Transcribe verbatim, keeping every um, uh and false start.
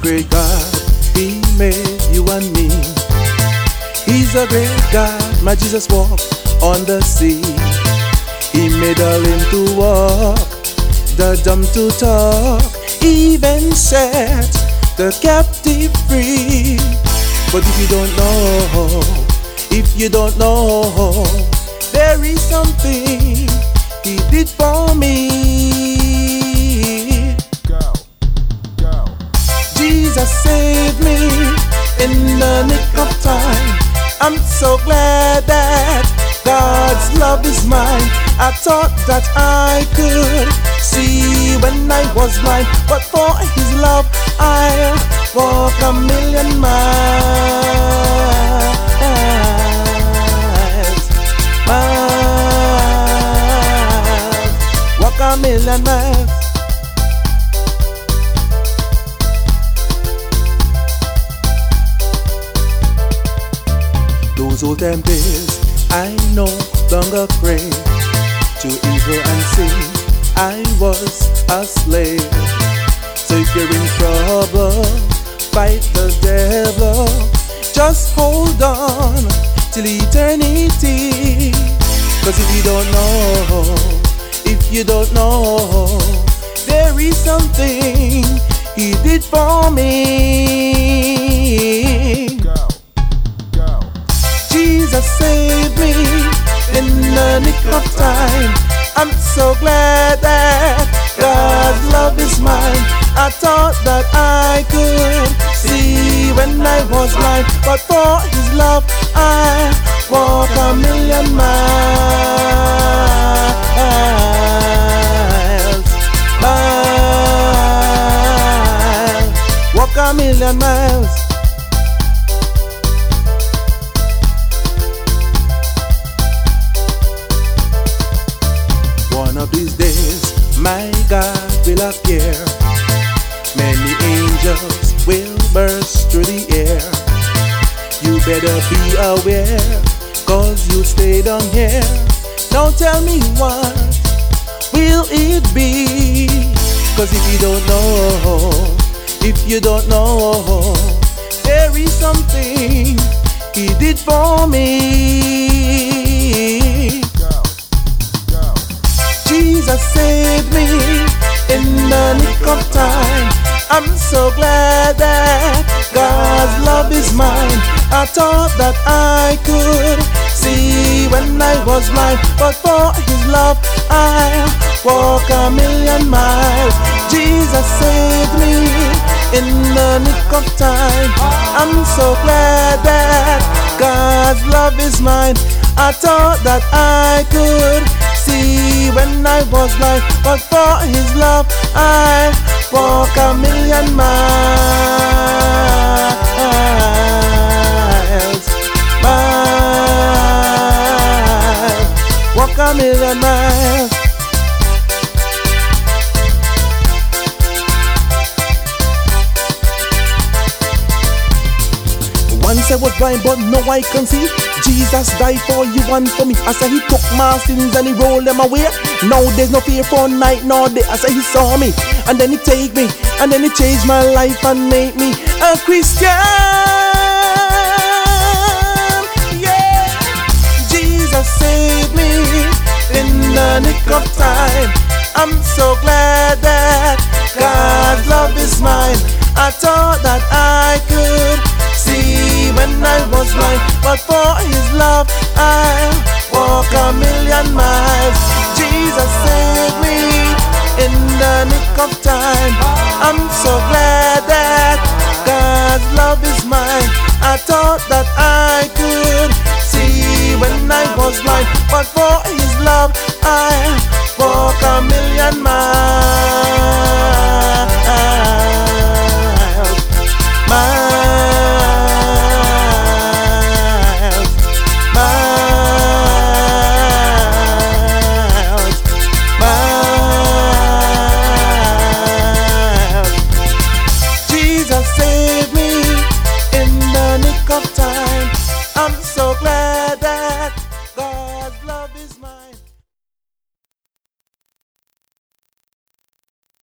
great God, He made you and me. He's a great God, my Jesus walked on the sea. He made the lame to walk, the dumb to talk, even set the captive free. But if you don't know, if you don't know, there is something He did for me. Go, go. Jesus saved me in the nick of time. I'm so glad that God's love is mine. I thought that I could see when I was blind, but for His love I'll walk a million miles. Miles. Walk a million miles. Those old time days I no longer crave to evil and sin. I was a slave. So if you're in trouble, fight the devil. Just hold on till eternity. Cause if you don't know, if you don't know, there is something He did for me. Go, go. Jesus saved me in the nick of time. I'm so glad that God's love is mine. I thought that I could see when I was blind, but for His love I walk a million miles. Miles. Walk a million miles. One of these days, my God will appear. Many angels will burst through the air. You better be aware, cause you stay down here. Now tell me what will it be? Cause if you don't know, if you don't know, there is something He did for me. Jesus saved me in the nick of time. I'm so glad that God's love is mine. I thought that I could see when I was blind, but for His love I'll walk a million miles. Jesus saved me in the nick of time. I'm so glad that God's love is mine. I thought that I could see when I was blind, but for His love I walk a million miles. Miles. Walk a million miles. Once I was blind, but now I can see. Jesus died for you and for me. I say He took my sins and He rolled them away. Now there's no fear for night nor day. I say He saw me and then He take me, and then He changed my life and make me a Christian. Yeah, Jesus saved me in the nick of time. I'm so glad that God's love is mine. I thought that I could see when I was blind, but for His love I'll walk a million miles. Jesus saved me in the nick of time. I'm so glad that God's love is mine. I thought that I could see when I was blind, but for His love I'll walk a million miles. Miles, miles, miles. Jesus saved me in the nick of time. I'm so glad.